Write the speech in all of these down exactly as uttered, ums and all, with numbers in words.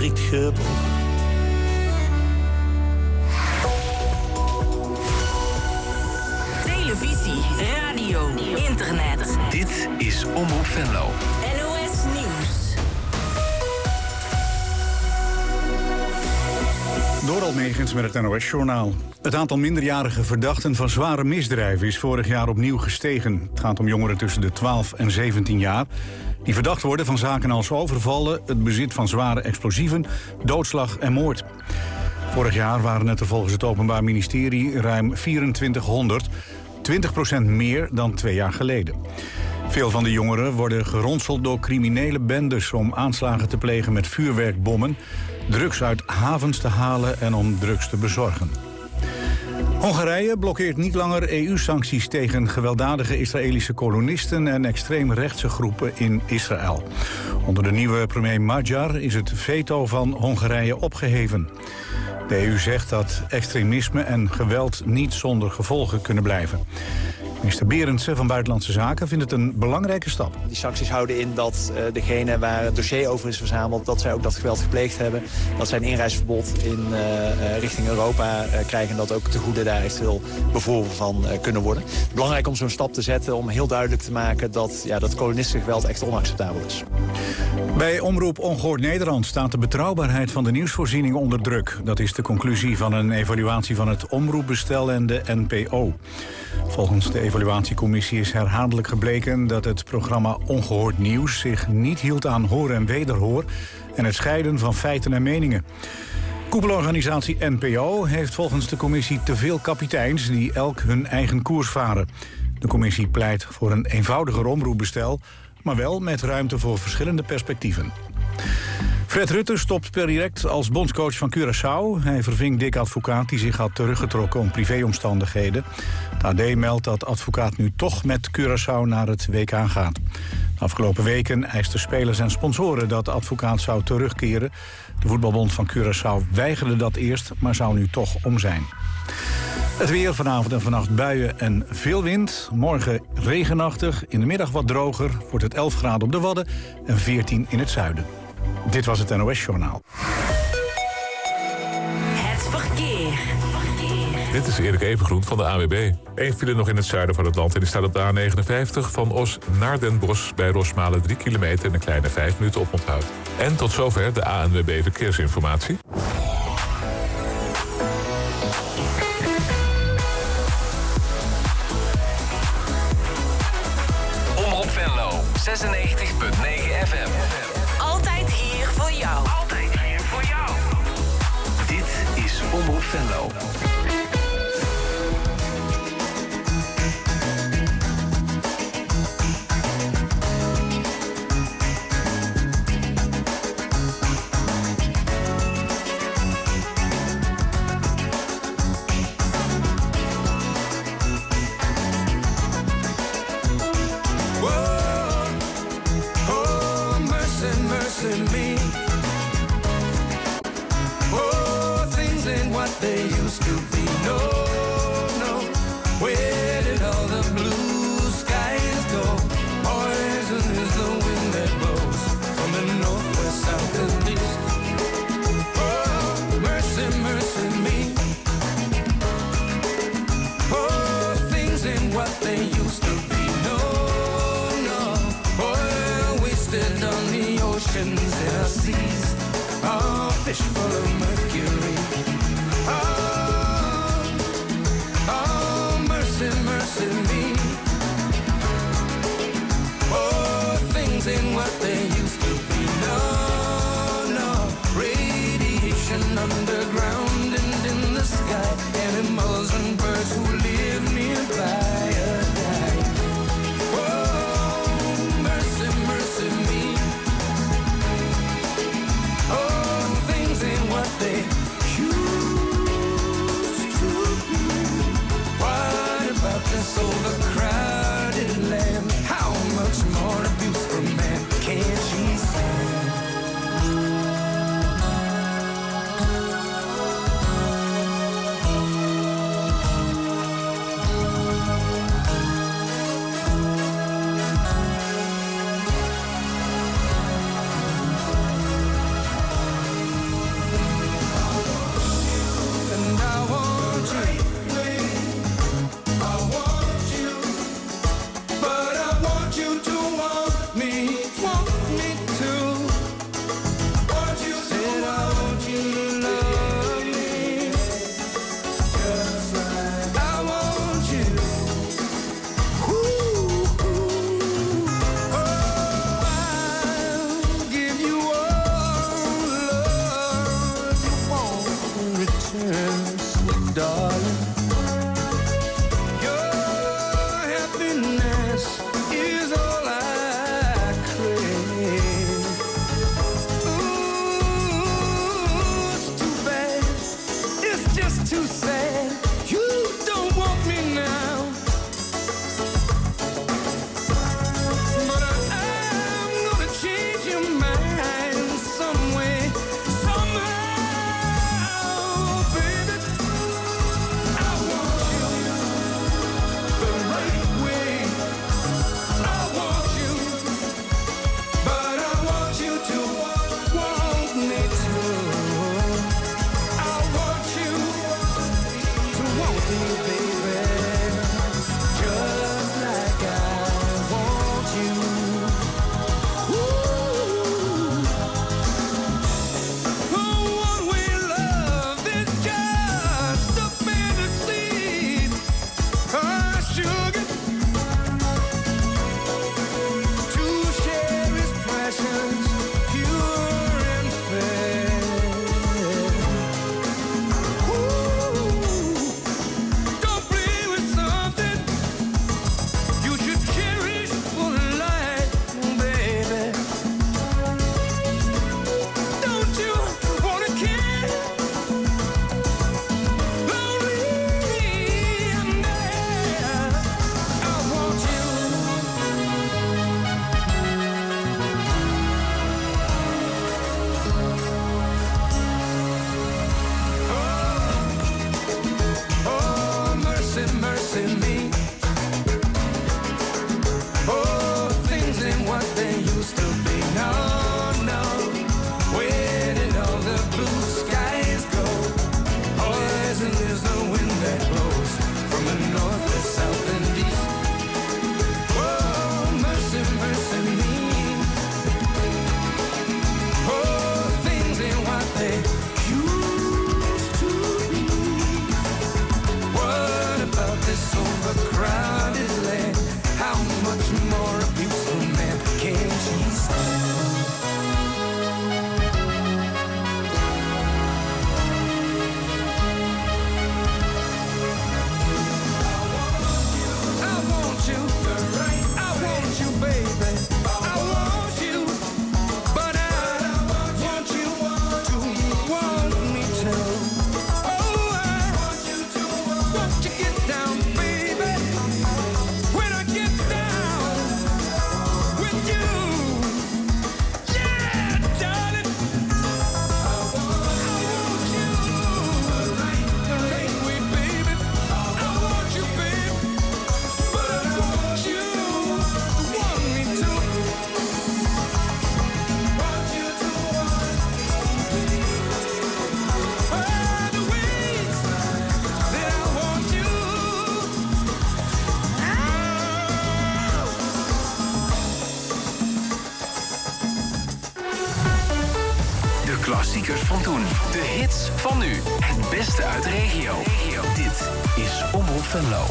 verschrikt gebogen. Televisie, radio, internet. Dit is Omroep Venlo. N O S Nieuws. Doral Megens met het N O S-journaal. Het aantal minderjarige verdachten van zware misdrijven is vorig jaar opnieuw gestegen. Het gaat om jongeren tussen de twaalf en zeventien jaar... die verdacht worden van zaken als overvallen, het bezit van zware explosieven, doodslag en moord. Vorig jaar waren het er volgens het Openbaar Ministerie ruim vierentwintighonderd... twintig procent meer dan twee jaar geleden. Veel van de jongeren worden geronseld door criminele bendes om aanslagen te plegen met vuurwerkbommen, drugs uit havens te halen en om drugs te bezorgen. Hongarije blokkeert niet langer E U-sancties tegen gewelddadige Israëlische kolonisten en extreemrechtse groepen in Israël. Onder de nieuwe premier Magyar is het veto van Hongarije opgeheven. De E U zegt dat extremisme en geweld niet zonder gevolgen kunnen blijven. Minister Berendsen van Buitenlandse Zaken vindt het een belangrijke stap. Die sancties houden in dat uh, degene waar het dossier over is verzameld, dat zij ook dat geweld gepleegd hebben. Dat zij een inreisverbod in uh, uh, richting Europa uh, krijgen en dat ook de goede daar eventueel bevoren van uh, kunnen worden. Belangrijk om zo'n stap te zetten om heel duidelijk te maken dat ja, dat kolonistisch geweld echt onacceptabel is. Bij Omroep Ongehoord Nederland staat de betrouwbaarheid van de nieuwsvoorziening onder druk. Dat is de conclusie van een evaluatie van het omroepbestel en de N P O. Volgens de evaluatiecommissie is herhaaldelijk gebleken dat het programma Ongehoord Nieuws zich niet hield aan hoor en wederhoor en het scheiden van feiten en meningen. Koepelorganisatie N P O heeft volgens de commissie te veel kapiteins die elk hun eigen koers varen. De commissie pleit voor een eenvoudiger omroepbestel, maar wel met ruimte voor verschillende perspectieven. Fred Rutte stopt per direct als bondscoach van Curaçao. Hij verving Dick Advocaat die zich had teruggetrokken om privéomstandigheden. Het A D meldt dat Advocaat nu toch met Curaçao naar het W K gaat. De afgelopen weken eisten spelers en sponsoren dat Advocaat zou terugkeren. De voetbalbond van Curaçao weigerde dat eerst, maar zou nu toch om zijn. Het weer, vanavond en vannacht buien en veel wind. Morgen regenachtig, in de middag wat droger. Wordt het elf graden op de Wadden en veertien in het zuiden. Dit was het N O S-journaal. Het verkeer. Dit is Erik Evengroen van de A W B. Eén file nog in het zuiden van het land en die staat op de A negenenvijftig... van Os naar Den Bosch bij Rosmalen drie kilometer en een kleine vijf minuten oponthoud. En tot zover de A N W B Verkeersinformatie. Omroep Venlo, zesennegentig komma negen F M. Altijd hier voor jou. Altijd hier voor jou. Dit is Omroep Venlo. They used to be. No, no, where did all the blue skies go? Poison is the wind that blows from the north, west, south, and east. Oh, mercy, mercy me. Oh, things ain't what they used to be. No, no, oil wasted on the oceans and our seas. Oh, fish full of mercury. Oh, oh, mercy, mercy me. Oh, things ain't what they used to be. No, no, radiation underground and in the sky. Animals and birds who live nearby are dying. Oh, mercy, mercy me. Oh, things ain't what they klassiekers van toen. De hits van nu. Het beste uit de regio. Dit is Omroep Venlo.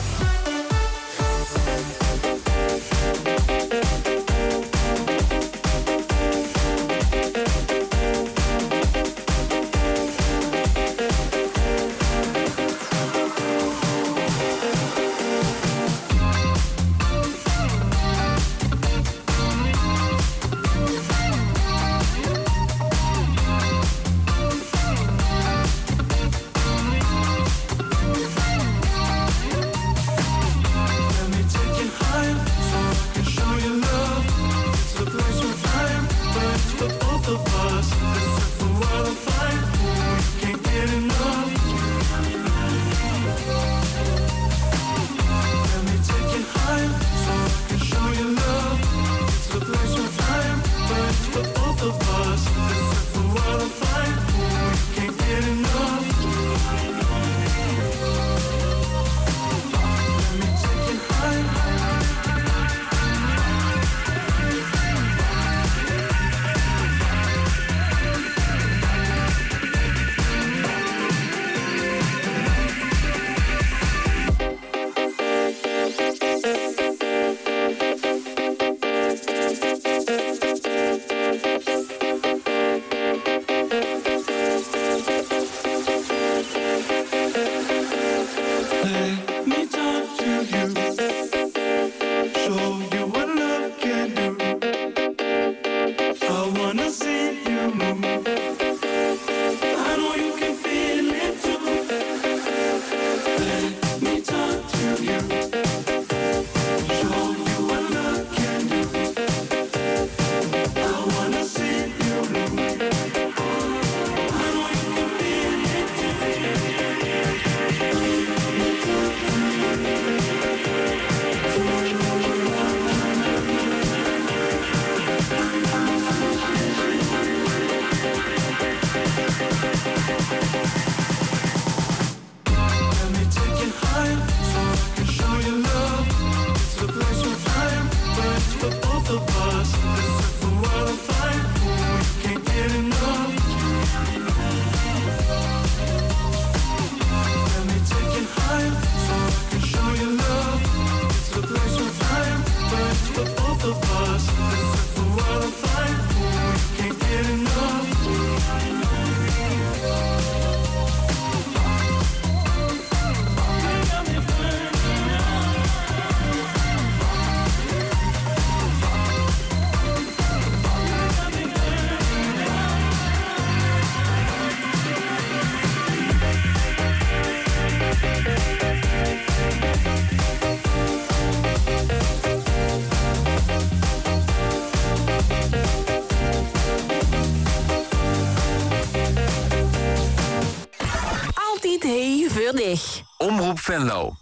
Omroep Venlo.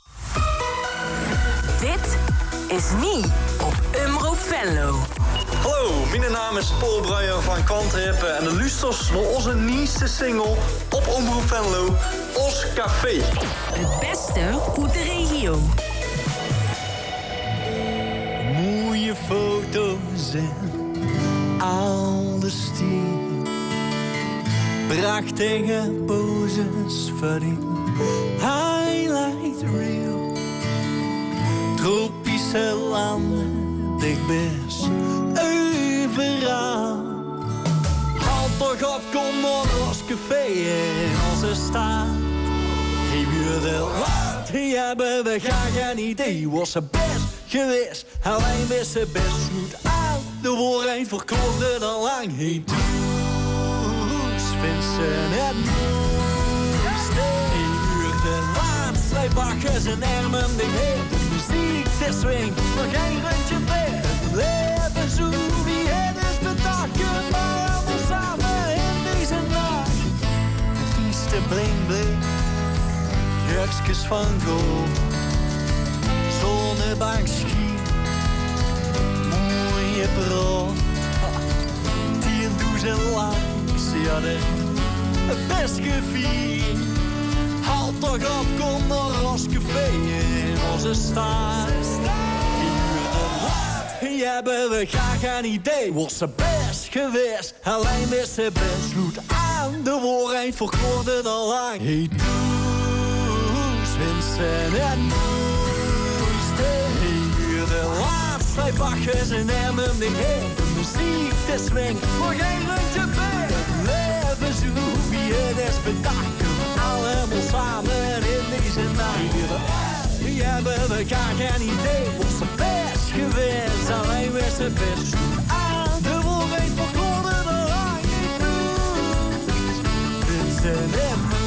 Dit is Nie op Omroep Venlo. Hallo, mijn naam is Paul Bruijer van Kwantrippen en de luisters naar onze nieuwste single op Omroep Venlo, Os Café. Het beste uit de regio. Mooie foto's en oude stier. Prachtige poses voor die highlight reel. Tropische landen, dichtbest overal. Haal toch op, kom op, ons café in onze stad. Hey, wie laat, hier hebben we graag een idee. Was ze best geweest, alleen wist ze best goed aan. De waarheid verklonde er lang heen toe. Vincent het mooiste. Een uur de laatste, wij bakken zijn armen dicht heen. De muziek, de swing, maar geen rondje meer. Het leven zo, wie het is bedachten, maar allemaal samen in deze nacht. Het kieste bling bling, jurkjes van gold. Zonnebank schiet, mooie brood. Tien duizend likes, ja de best gevierd. Haal toch op, kom naar ons café in onze stad. Hier de laat, wie hebben we graag een idee? Was ze best geweest, alleen wist ze best goed aan. De waarheid verkloorde al lang. Hey Toes, Vincent en Moes. Hey, nu de laatste bakjes en hem niet heen. De muziek, de swing, nog een rondje bij. Het leven zo wie het is bedacht. Allemaal samen in deze nacht. Wie hebben we graag een idee? Was ze best geweest, alleen wist ze best goed aan. De waarheid verkloorde al lang. Vincent en Moes.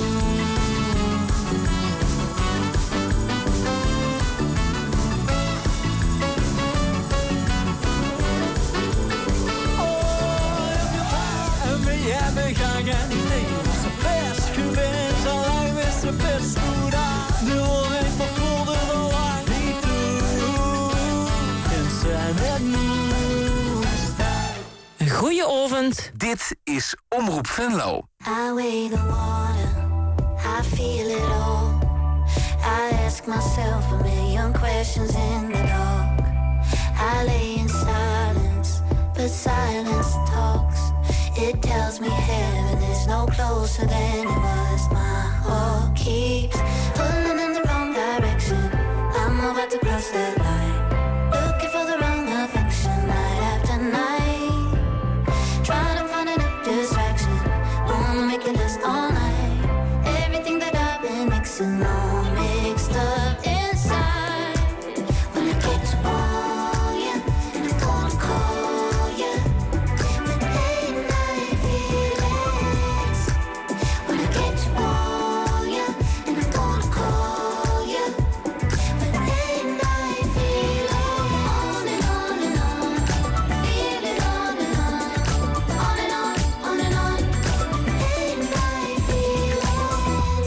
We hebben graag een idee. Was ze best geweest, alleen wist ze best goed aan. De waarheid verkloorde al lang niet toe. Vincent en Moes. Een goeie avond. Dit is Omroep Venlo. I weigh the water, I feel it all. I ask myself a million questions in the dark. I lay in silence, but silence talks. It tells me heaven is no closer than it was. My heart keeps pulling in the wrong direction. I'm about to cross that line, looking for the wrong affection night after night. Trying to find a new distraction, wanna make it last all night. Everything that I've been mixing all mixed up inside. When I get to all you, and I'm gonna call you. But late night feelings. When I get to all you, and I'm gonna call you. But late night feelings. On and on and on. Feel it on and on. On and on, on and on. Late night feelings.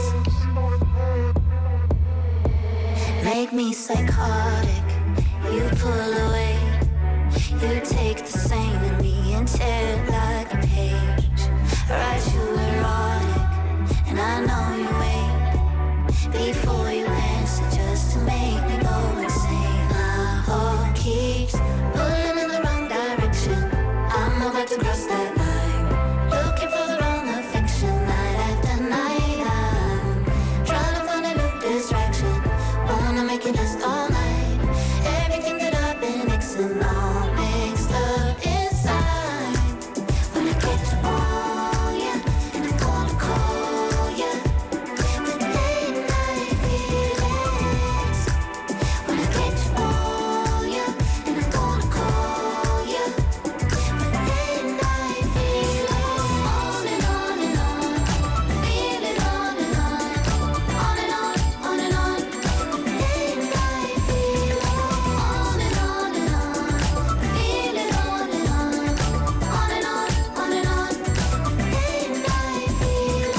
Make me psychotic. You pull away. You take the same in me and tear it like a page. Write you erotic, and I know you wait before you answer just to make me go insane. My heart keeps pulling in the wrong direction. I'm about to cross that line, looking for the wrong affection night after night. I'm trying to find a new distraction, wanna make it last all night. Everything that I've been mixing all mixed up inside. When I get to all you, and I'm gonna call you. But late night feelings. When I get to all you, and I'm gonna call you. But late night feelings. On and on and on. Feel it on and on. On and on, on and on. Late night feelings. On and on and on. Feel it on and on. On and on, on and on. Late night feelings.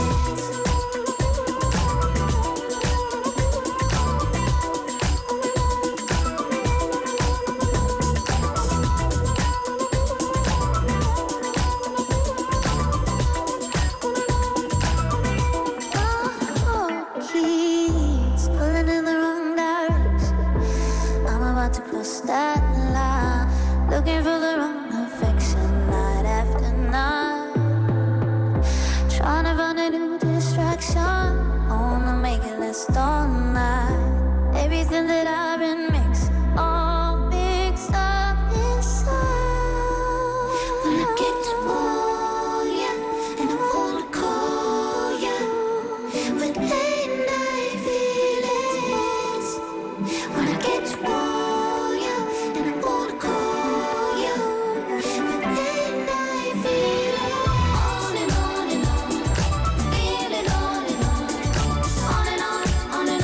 Keys pulling in the wrong direction. I'm about to cross that line, looking for the wrong affection night after night. Trying to find a new distraction, wanna make it last all night. Everything that I've been mixing, all mixed up inside. When I get to all you, and I'm gonna call you. With late night feelings. When I get to all you, and I'm gonna call you. With late night feelings. On and on and on. Feel it on and on. On and on, on and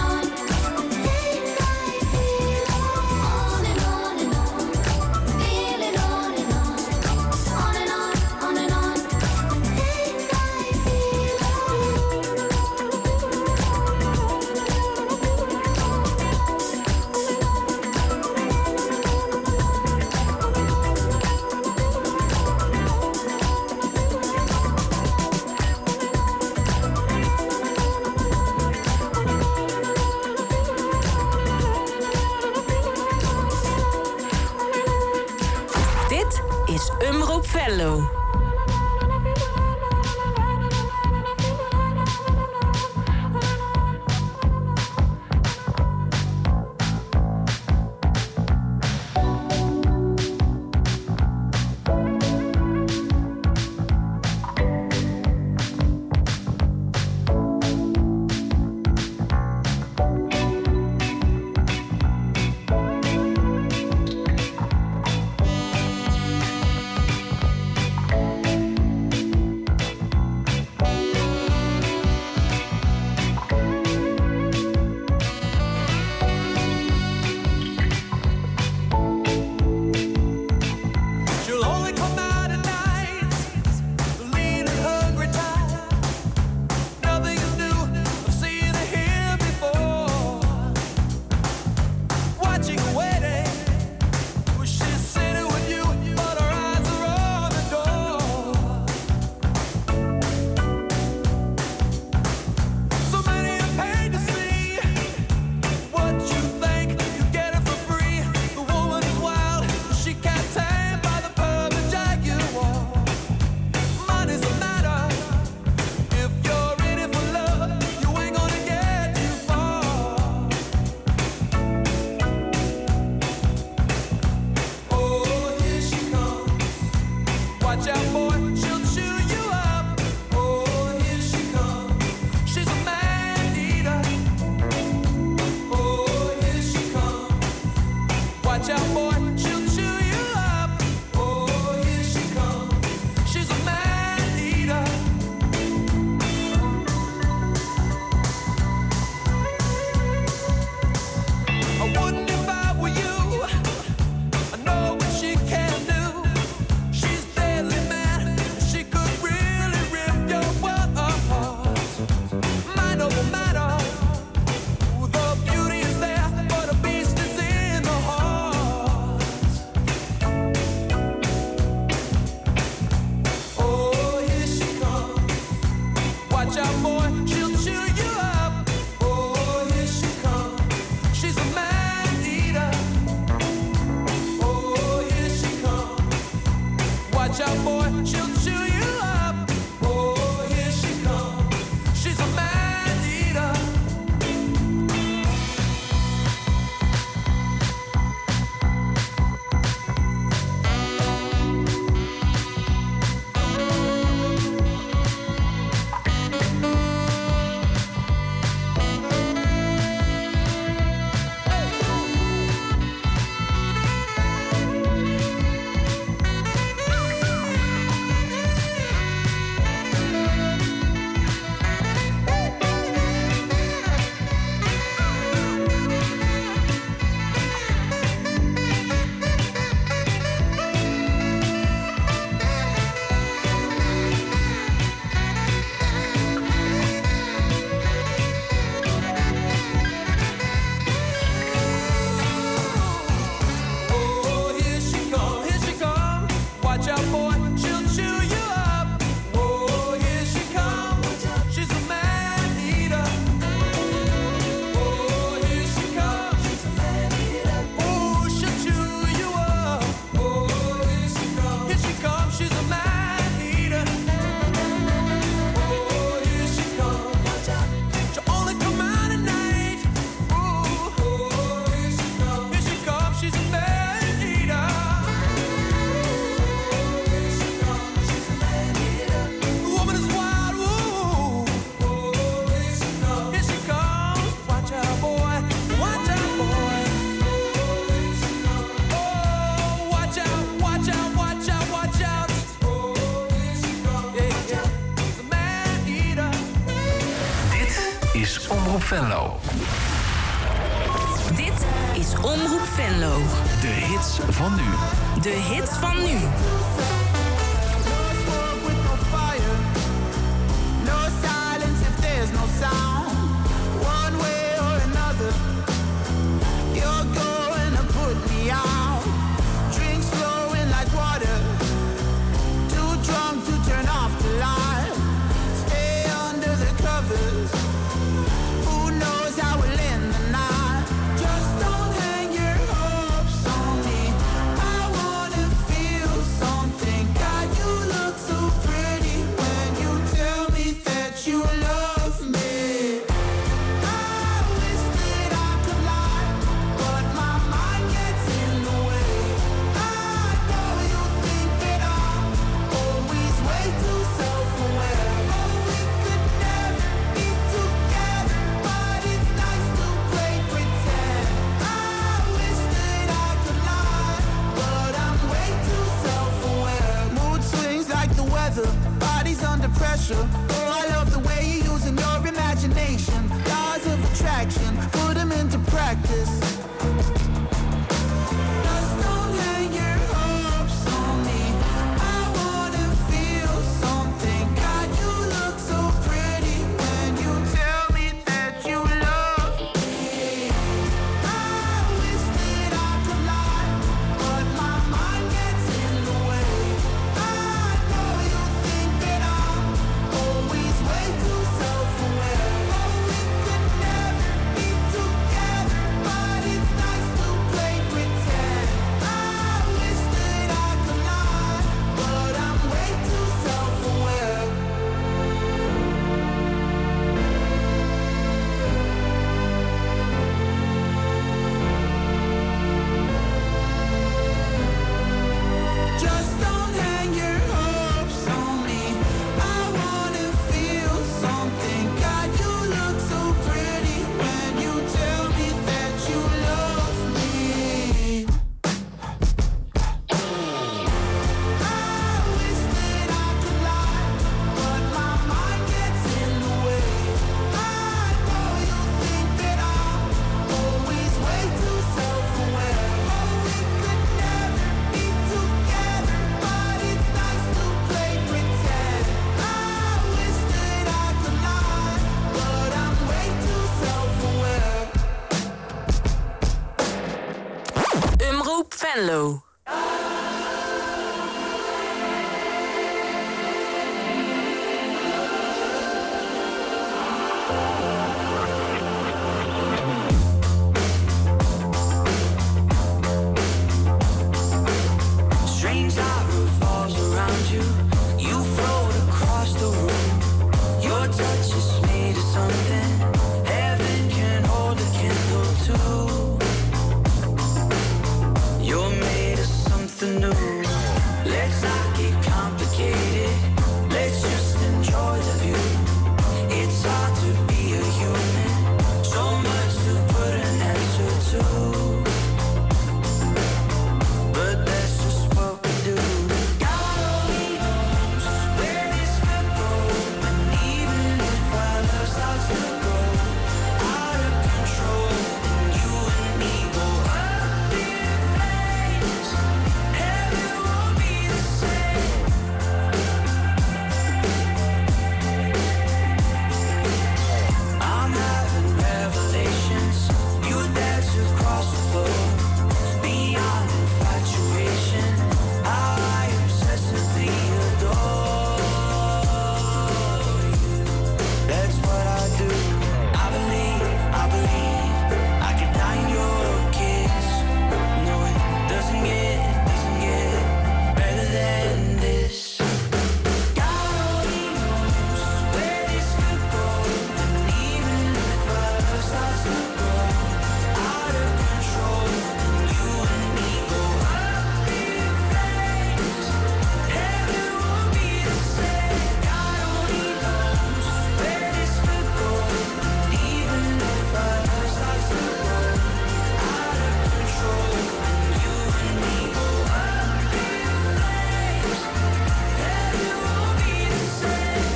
Venlo. Venlo. Dit is Omroep Venlo. De hits van nu. De hits van nu. Something special. Oh, I love the way you're using your imagination. Laws of attraction, put them into practice. Just don't hang your hopes on me. I wanna feel something. God, you look so pretty when you tell me that you love me. I wish that I could lie, but my mind gets in the way. I know you think that I'm always way too self-aware. Oh, we could never be together, but it's nice to play pretend. I wish that I could lie, but I'm way too self-aware. Just don't hang your hopes on me. I wanna feel something. God, you look so pretty when you tell me that you love me. I wish that I could lie, but my mind gets in the way. I know you think that I'm always way too self-aware. Oh, we could never be together, but it's nice to play pretend. I wish that I could lie, but I'm way too self-aware. Omroep Venlo. Strange light revolves around you. You float across the room. Your touch is made of something heaven can hold a candle to. You're made of something new. Let's not get complicated. Let's just enjoy the view. It's hard to be a human. So much to put an answer to. But that's just what we do. God only knows where this could go. And even if our love starts to go out of control, and you and me go up in flames, heaven won't be the same. I'm having revelations. You dance across the floor. Beyond infatuation, I obsessively adore you. That's what I do. I believe, I believe I could die in your kiss. No, it doesn't get, doesn't get better than this. God only knows where this could go. And even if our love starts to go out of control, and you and me go up in flames, heaven won't be the same. God only knows where this could go. And even if our love starts to go out of control, and you and me go up in flames, heaven won't be the same.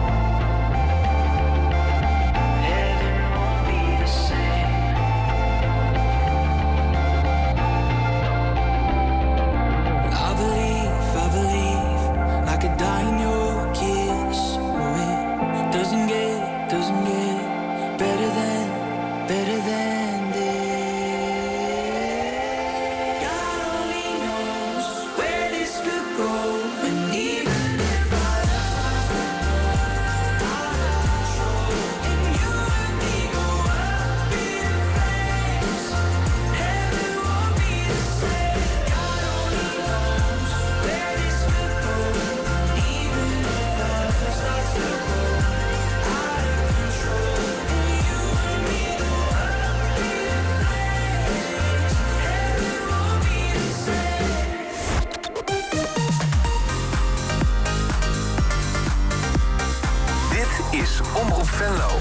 Heaven won't be the same. I believe, I believe I could die in your kiss. No, it doesn't get, doesn't get better than, better than this. God only knows where this could go. And even if our love starts to go out of control, and you and me go up in flames, heaven won't be the same. God only knows where this could go. And even if our love starts to go out of control, and you and me go up in flames, heaven won't be the same. Dit is Omroep Venlo.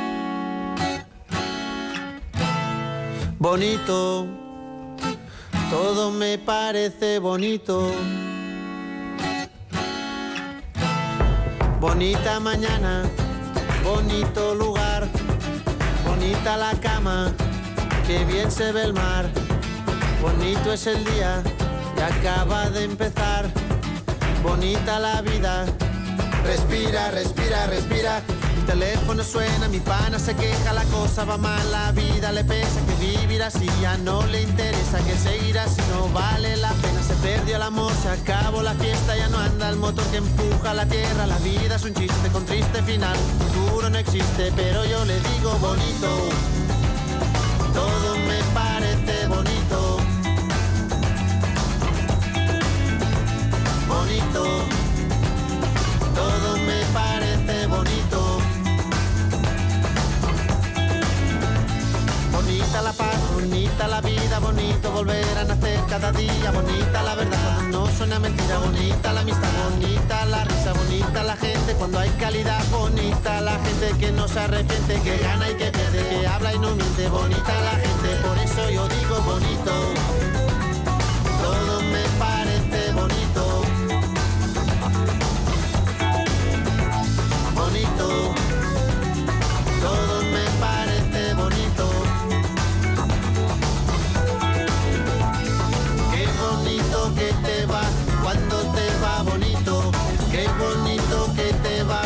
Bonito, todo me parece bonito. Bonita mañana, bonito lugar, bonita la cama, que bien se ve el mar. Bonito es el día que acaba de empezar, bonita la vida. Respira, respira, respira. Mi teléfono suena, mi pana se queja, la cosa va mal, la vida le pesa, que vivir así ya no le interesa, que seguir así no vale la pena. Se perdió el amor, se acabó la fiesta, ya no anda el motor que empuja la tierra. La vida es un chiste con triste final, futuro no existe, pero yo le digo bonito. Todo me parece bonito. Bonito. Todo me parece bonito. Bonita la paz, bonita la vida, bonito volver a nacer cada día. Bonita la verdad cuando no suena mentira, bonita la amistad, bonita la risa, bonita la gente cuando hay calidad. Bonita la gente que no se arrepiente, que gana y que pierde, que habla y no miente. Bonita la gente, por eso yo digo bonito. Todo me parece bonito. Bonito, todo me parece bonito. Qué bonito que te va cuando te va bonito. Qué bonito que te va.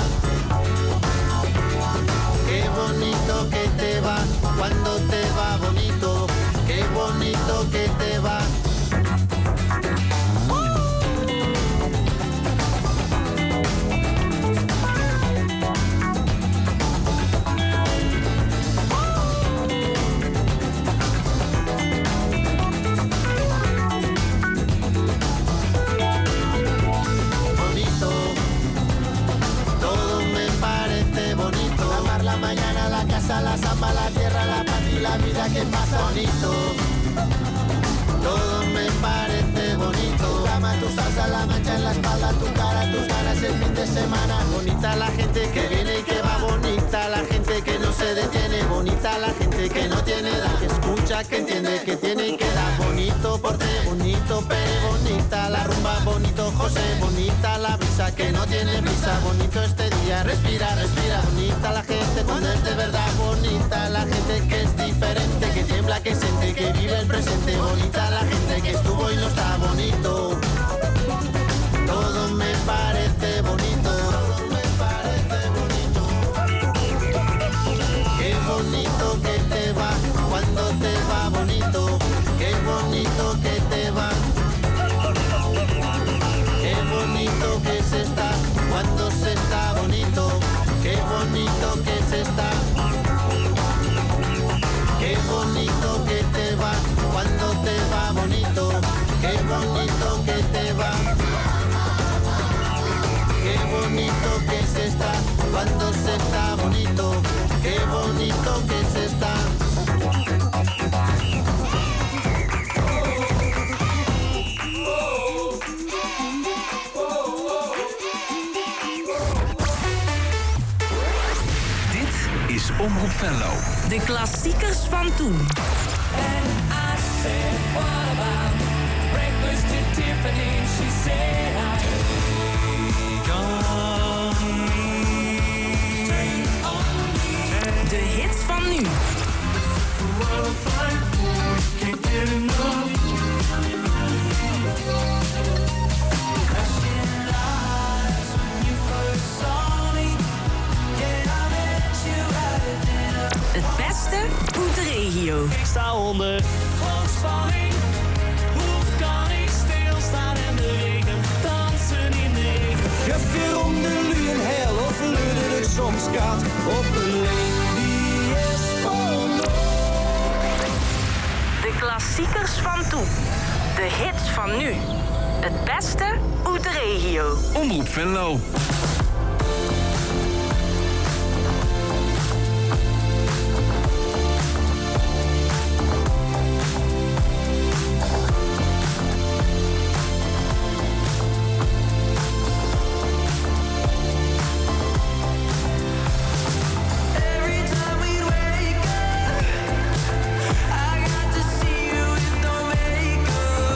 Qué bonito que te va cuando te va bonito. Qué bonito que te va. La samba, la tierra, la paz y la vida que pasa. Bonito, todo me parece bonito. Tu cama, tu salsa, la mancha en la espalda, tu cara, tus ganas el fin de semana. Bonita la gente que viene y que va, bonita la gente que no se detiene, bonita la gente que no tiene edad, que escucha, que entiende, que tiene y que da. Bonito porte, bonito Pere, bonita la rumba, bonito José, bonita la brisa que no tiene prisa, bonito este día, respira, respira. Bonita la gente cuando es de verdad, bonita la gente que es diferente, que tiembla, que siente, que vive el presente. Bonita la gente que estuvo y no está bonito. Todo me parece bonito. Todo me parece bonito. Qué bonito que te va cuando te va bonito. Qué bonito que te va. Qué bonito que se está cuando se está bonito. Qué bonito que se está. Qué bonito que te va cuando te va bonito. Qué bonito que te va. Qué bonito que se está cuando se está bonito. Qué bonito que se está. Dit is Omroep Venlo. De klassiekers van toen. And I said, what about breakfast at Tiffany? She said, I De hits van nu. Het beste uit de regio. Ik sta onder spanning. Hoe kan ik stilstaan en de regen dansen in de regen? Geveel om de luen hel of luid ik soms gaat op een lady is van. De klassiekers van toen. De hits van nu. Het beste uit de regio. Omroep Venlo. I got to see you with no makeup.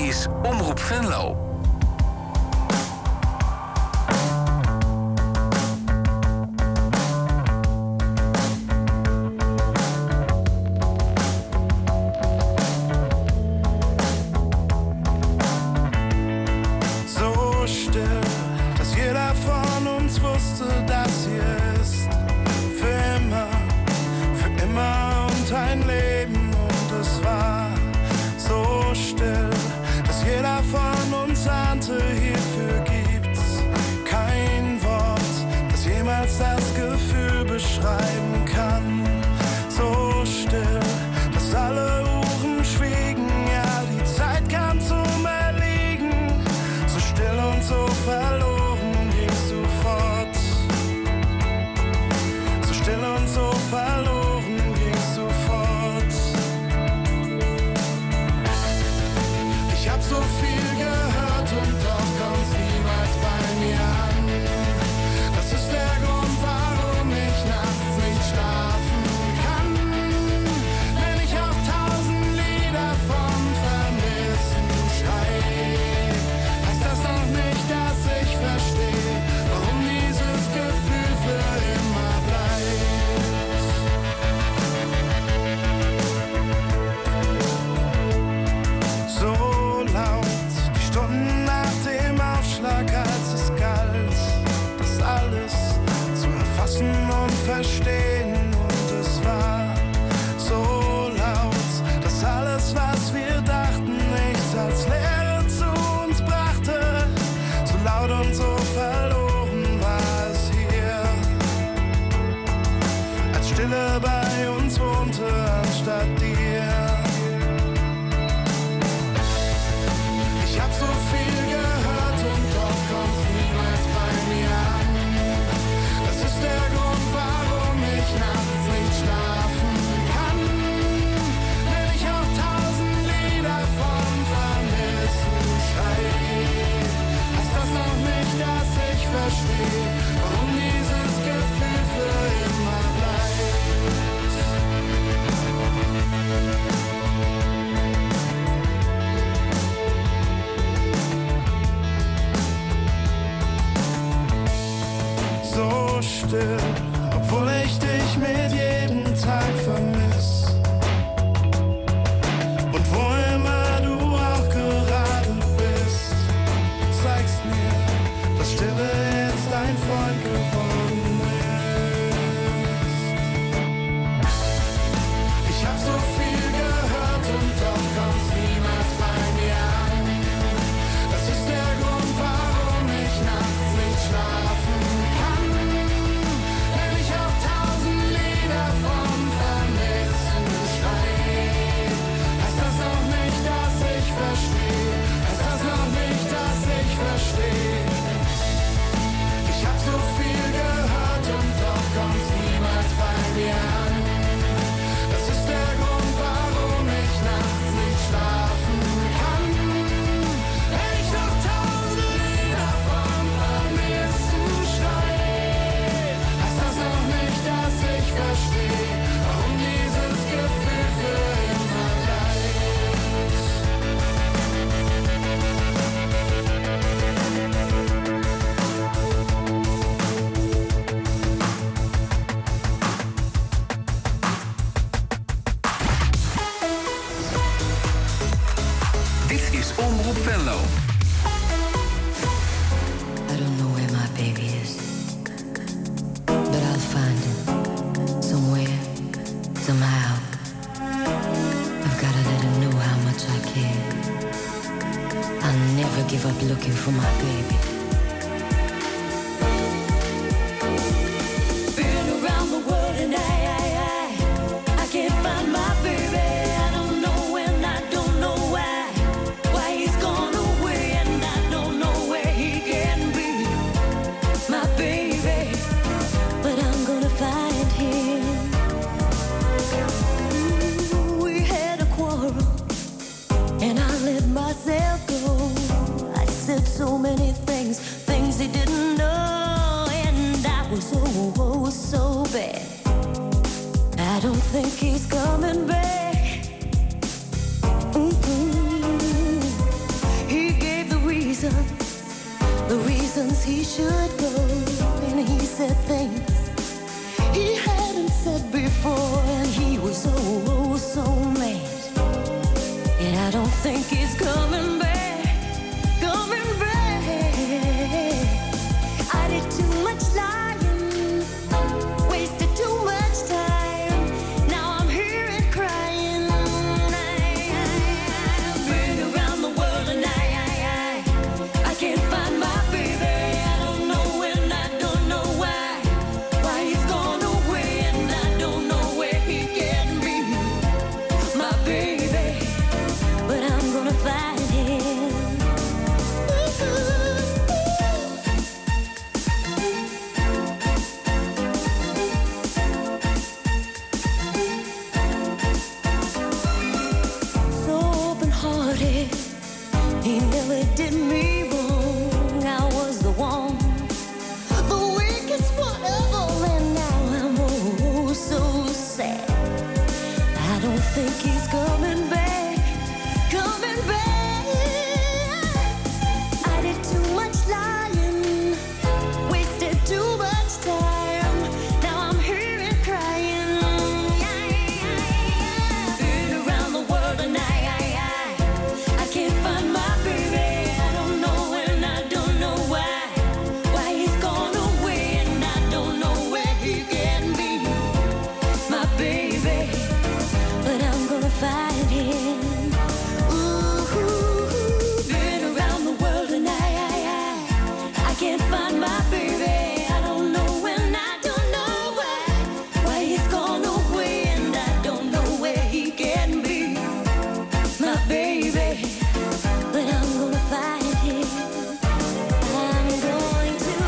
is Omroep Venlo. Obwohl ich dich mit jedem Tag vermiss. Und wo immer du auch gerade bist, du zeigst mir, dass Stille jetzt dein Freund geworden ist. Ich hab so viel gehört und doch kommst niemals bei mir an. Das ist der Grund, warum ich nachts nicht schlafen kann. Ich hab so viel gehört und doch kommst niemals bei mir an. Das ist der Grund, warum ich nachts nicht schlafen kann. Wenn ich noch tausende Lieder vom Vermissen schreie, heißt das noch nicht, dass ich verstehe, warum dieses Gefühl für immer bleibt. Omroep Venlo. I don't know where my baby is, but I'll find him somewhere, somehow. I've gotta let him know how much I care. I'll never give up looking for my baby. Been around the world and I, I, I, I can't find my baby. I don't know when, I don't know why. He's gone away and I don't know where he can be, my baby, but I'm gonna find him. Ooh, we had a quarrel and I let myself go. I said so many things, things he didn't know, and I was oh, oh so bad. I don't think he's coming back. Mm-hmm. the reasons he should go, and he said things he hadn't said before, and he was so, oh, so mad. And I don't think he's coming back, coming back. I did too much lying, wasted too much time. Now I'm here and crying. I've been around the world and I, I, I, I can't find my baby. I don't know when, I don't know why, why he's gone away, and I don't know where he can be, my baby. But I'm gonna find him. So open-hearted, he never did me wrong. I was the one, the weakest one of all, and now I'm oh so sad. I don't think he's coming back, coming back. I did too much lying, wasted too much time. Now I'm here and crying. Been around the world and I, I, I, I can't find my baby. I don't know and I don't know why, why he's gone away, and I don't know where he can be, my baby. But I'm gonna find him. Ooh, been around the world and I, I, I, I can't find my baby. I don't know and I don't know why, why he's gone away, and I don't know where he can be, my baby. But I'm gonna find him. I'm going to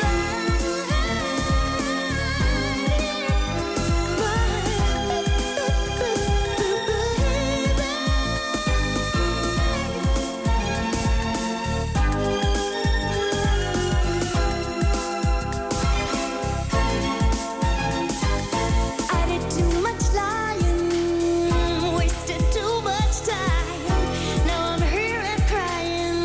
I did too much lying, wasted too much time. Now I'm here and crying.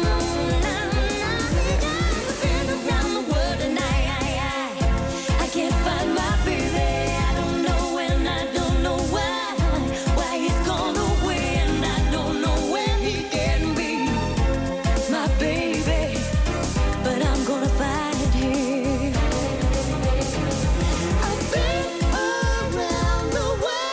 Been around the world and I, I, I, I can't find my baby. I don't know and I don't know why, why he's gone away, and I don't know where he can be, my baby. But I'm gonna find him. I've been around the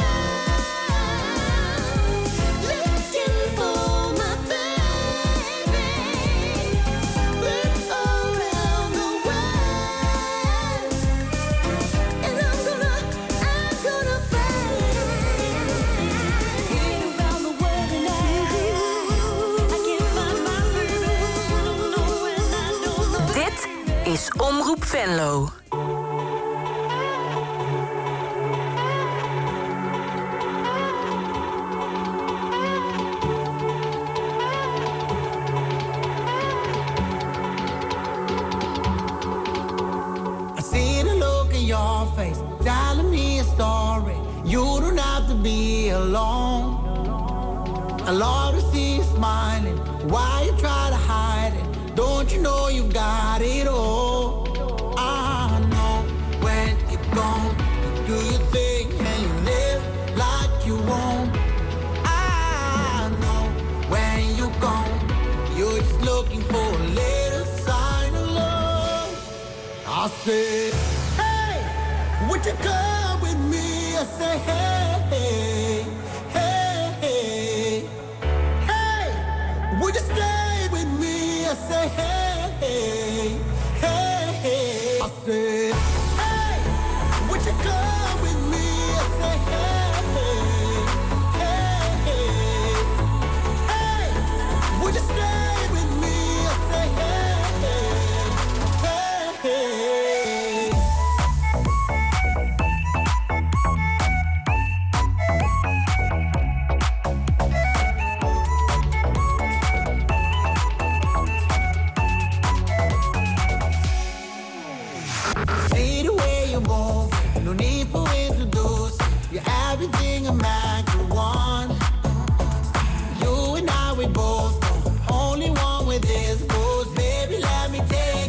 world, looking for my baby. Been around the world, and I'm gonna, I'm gonna find him. Been around the world and I, I can't find my baby. I don't know and I don't know. Dit is Omroep Venlo. I see the look in your face, telling me a story. You don't have to be alone. I love to see you smiling. Why you try to hide it? Don't you know you've got it all? I know when you're gone, you do your thing and you live like you won't. I know when you're gone, you're just looking for a little sign of love. I said, hey, would you come with me? I say, hey, hey, hey, hey, hey, would you stay with me? I say, hey, hey, hey, hey. I said, hey, would you come with me? I say, hey, hey, hey, hey, hey, would you stay with me? I say, hey, hey, hey, hey. See the way you move, no need for introduce. You're everything a man could want. You and I, we both know, only one with this booze. Baby, let me take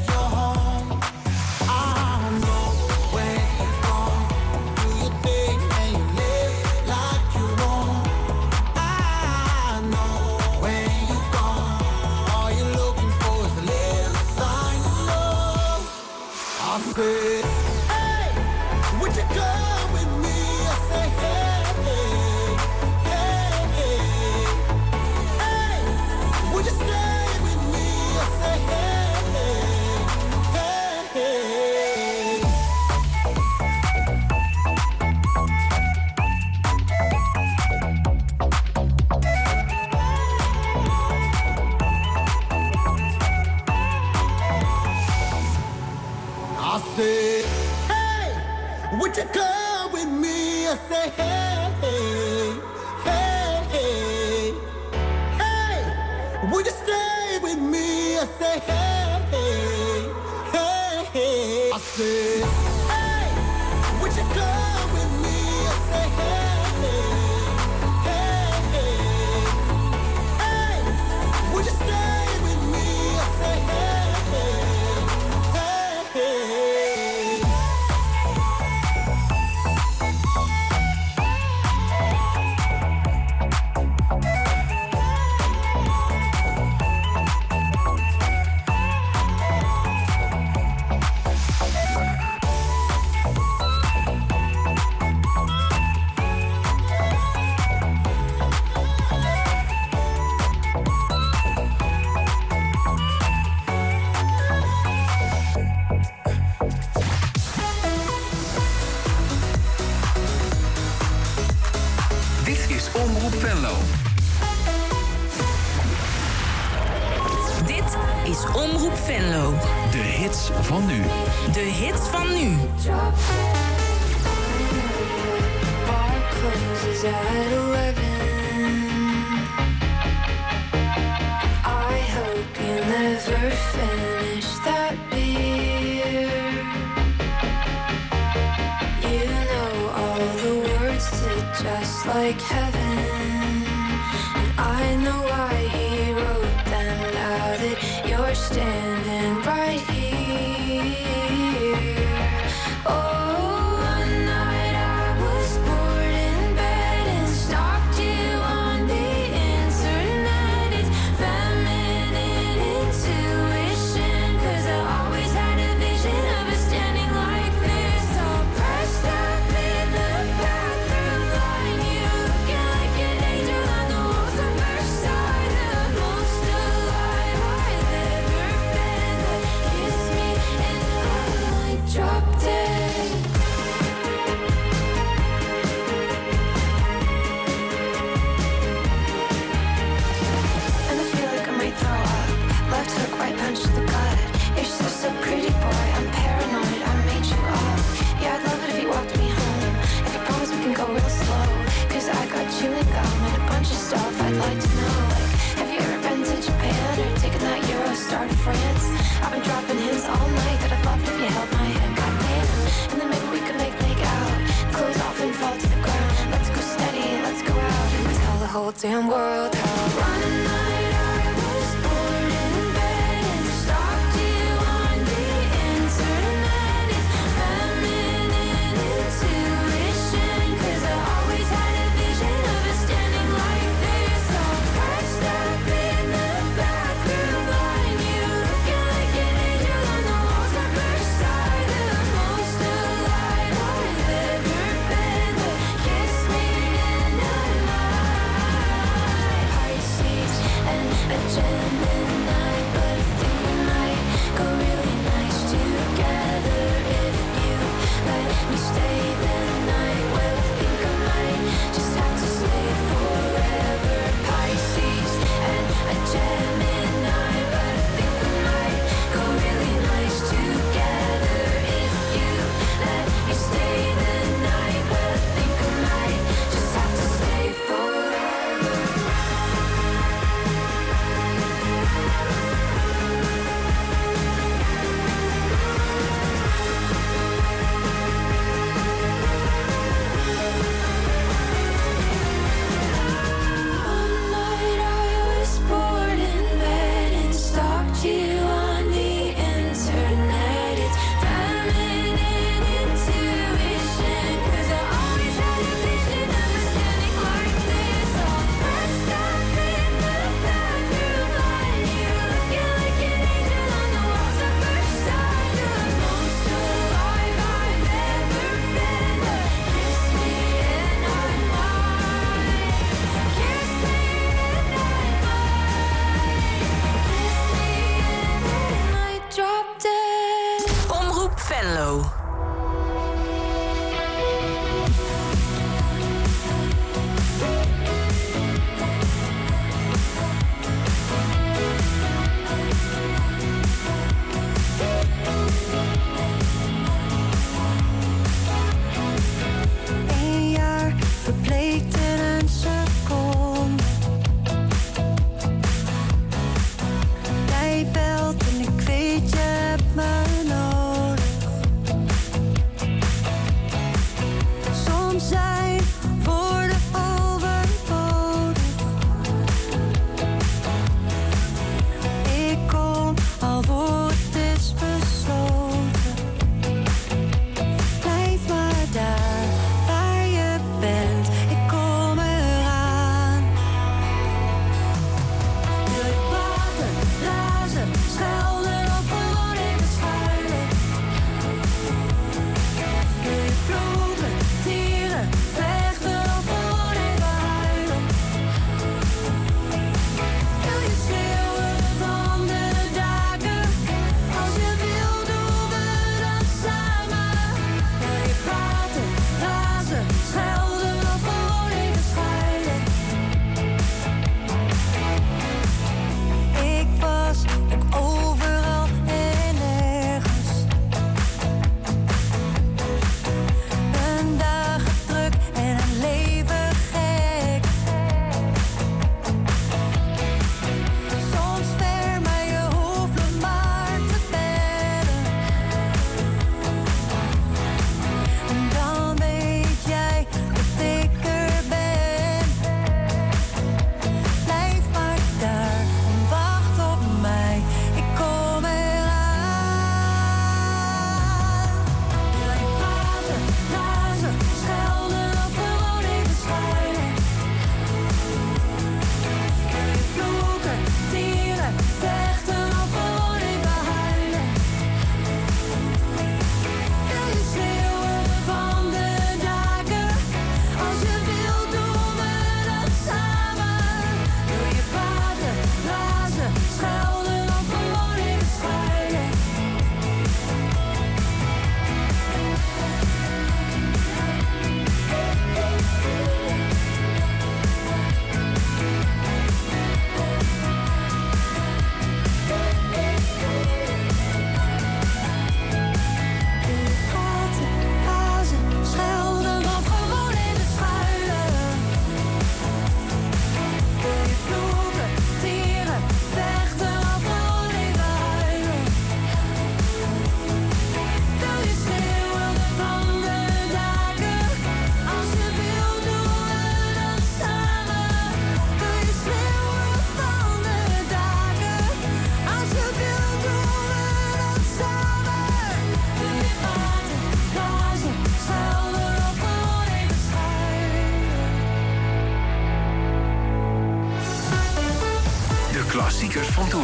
said, hey, would you go with me? I say, hey, hey, hey, hey, hey, would you stay with me? I say, hey, hey, hey, hey. I said, hey, would you come with me? I say, hey, hey, hey, hey, would you stay with me? I say, hey, hey, hey, I said, hey, would you come with me? I say, hey, hey, hey, would you stay with me? I say, hey, hey, hey. Dit is Omroep Venlo. Dit is Omroep Venlo. De hits van nu. De hits van nu. Bar closes at eleven. I hope you never finish that beer. You know all the words to Just Like Heaven. And I know why he wrote them now that you're standing right here. Oh, one night I was bored in bed and stalked you on the internet. It's feminine intuition, 'cause I always had a vision of us standing like this, all pressed up in the bathroom line. You looking like an angel on the walls of Versailles, the most alive I've ever been. But kiss me and I might drop dead. And I feel like I might throw up. Left hook, right punch to the gut. You're so, so pretty, boy. I'm paranoid. I made you up. Yeah, I'd love it if you walked me home. If you promise we can go real slow. 'Cause I got chewing gum and a bunch of stuff I'd like to know. Like, have you ever been to Japan or taken that Eurostar to France? I've been dropping hints all night that I'd love it if you held my hand. Goddamn. And then maybe we could make make out. Clothes off and fall to the ground. Let's go steady, let's go out and tell the whole damn world how one night I was bored in bed and stalked you on the internet. It's feminine intuition, 'cause I always had a vision of us standing like this, all pressed up in the bathroom line. You looking like an angel on the walls of Versailles, the most alive I've ever been. But kiss me and I might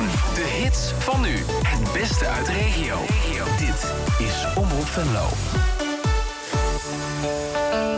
De hits van nu. Het beste uit de regio. Dit is Omroep Venlo.